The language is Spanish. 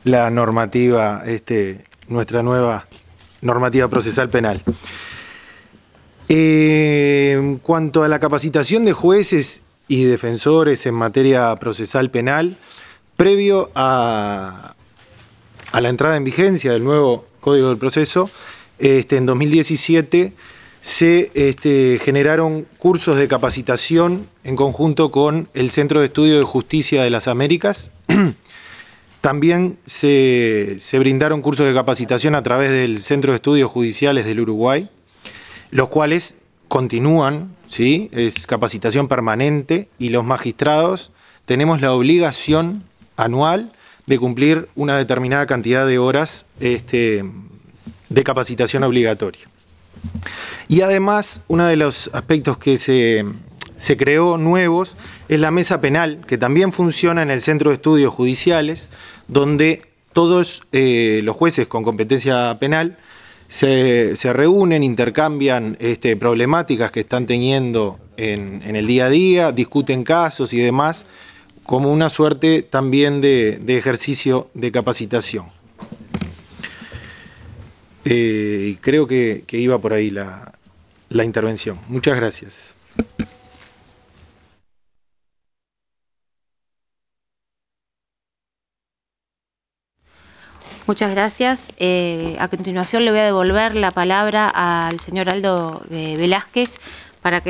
la normativa, nuestra nueva normativa procesal penal. En cuanto a la capacitación de jueces y defensores en materia procesal penal, previo a la entrada en vigencia del nuevo Código del Proceso, en 2017 se generaron cursos de capacitación en conjunto con el Centro de Estudio de Justicia de las Américas. También se brindaron cursos de capacitación a través del Centro de Estudios Judiciales del Uruguay, los cuales continúan, ¿sí? Es capacitación permanente, y los magistrados tenemos la obligación anual de cumplir una determinada cantidad de horas de capacitación obligatoria. Y además, uno de los aspectos que se creó nuevos es la mesa penal, que también funciona en el Centro de Estudios Judiciales, donde todos los jueces con competencia penal se reúnen, intercambian problemáticas que están teniendo en el día a día, discuten casos y demás, como una suerte también de ejercicio de capacitación. Creo que iba por ahí la intervención. Muchas gracias. Muchas gracias. A continuación le voy a devolver la palabra al señor Aldo Velázquez para que